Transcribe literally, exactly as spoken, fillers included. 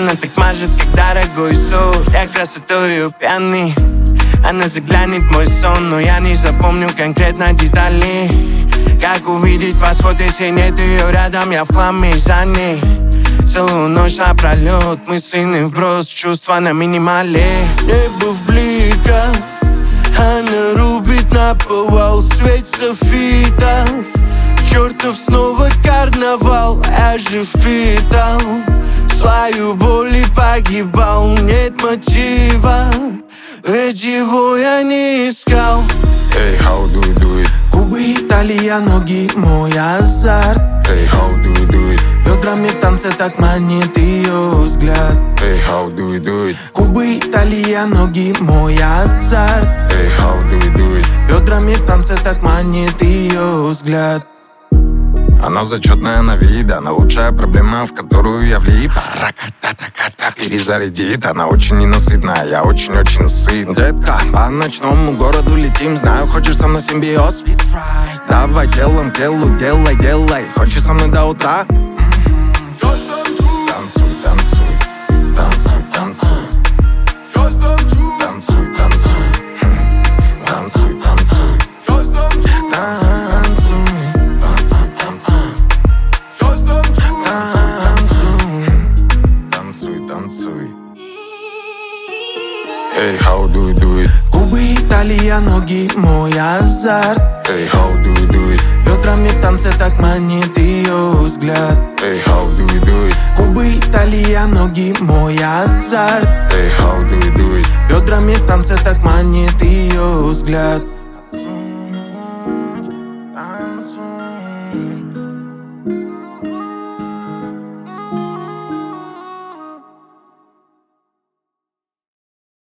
Она так мажет, как дорогой суд. Я красотою пьяный. Она заглянет в мой сон, но я не запомню конкретно детали. Как увидеть восход, если нет ее рядом? Я в хламе за ней. Целую ночь напролет, мысленный вброс, чувства на минимале. Небо в бликах, она рубит наповал, свет софитов. Чертов снова карнавал, я же впитал свою боль и погибал. Нет мотива, ведь его я не искал. Эй, how do you do it? Губы Италия, ноги мой азарт. Эй, how do you do it? Бедрами в танце так манит ее взгляд. Эй, how do you do it? Губы Италия, ноги мой азарт. Эй, how do you do it? Бедрами в танце так манит ее взгляд. Она зачетная на вид, она лучшая проблема, в которую я влип. Рак-та-та-та-та, перезарядит. Она очень ненасытная, я очень-очень сыт. Детка, по ночному городу летим. Знаю, хочешь со мной симбиоз. Давай делом к делу, делай, делай. Хочешь со мной до утра? Танцуй, танцуй, танцуй, танцуй. Танцуй, танцуй, танцуй, танцуй. Эй, how do you do it? Губы Италия, ноги мой азарт. Эй, how do you do it? Бедрами в танце так манит ее взгляд. Эй, how do you do it? Губы Италия, ноги мой азарт. Эй, how do you do it? Бедрами в танце так манит ее взгляд.